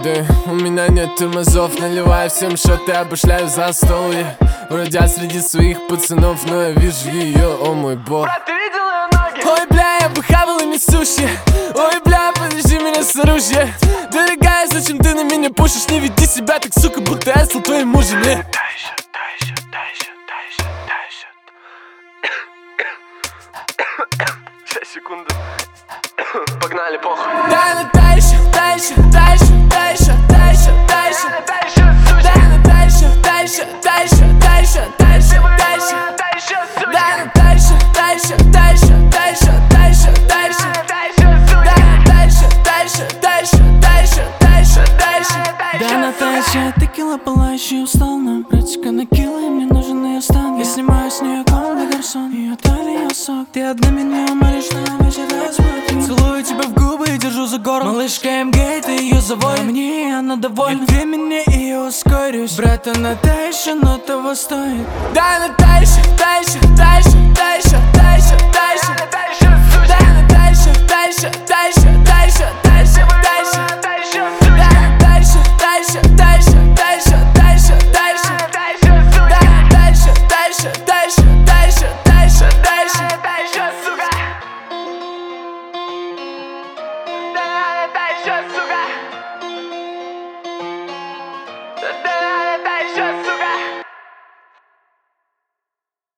бэйби, у меня нет тормозов. Наливаю всем шоты, обошляю за стол, бродя среди своих пацанов, но я вижу ее, о мой бог. Брат, ты видел ее ноги? Ой, бля, я похавал ими суши. Ой, бля, подожди меня с оружия. Дорогая, зачем ты на меня пушишь? Не веди себя так, сука, будто я стал твоим мужем. Дай счет. Сейчас, секунду. Погнали, похуй. Дай на дальше. Наташа, текила пылающий, устал на братика на кило, и мне нужен ее стан. Я снимаю с нее комнатный гарсон, ее талия сок. Ты одна меня молишь на вечер разбуди. Целую тебя в губы и держу за горло. Малышка МГ, ты ее заводишь, мне она довольна. Я времени и ускорюсь. Брата Наташа, но того стоит. Дай на дальше. Дай на дальше.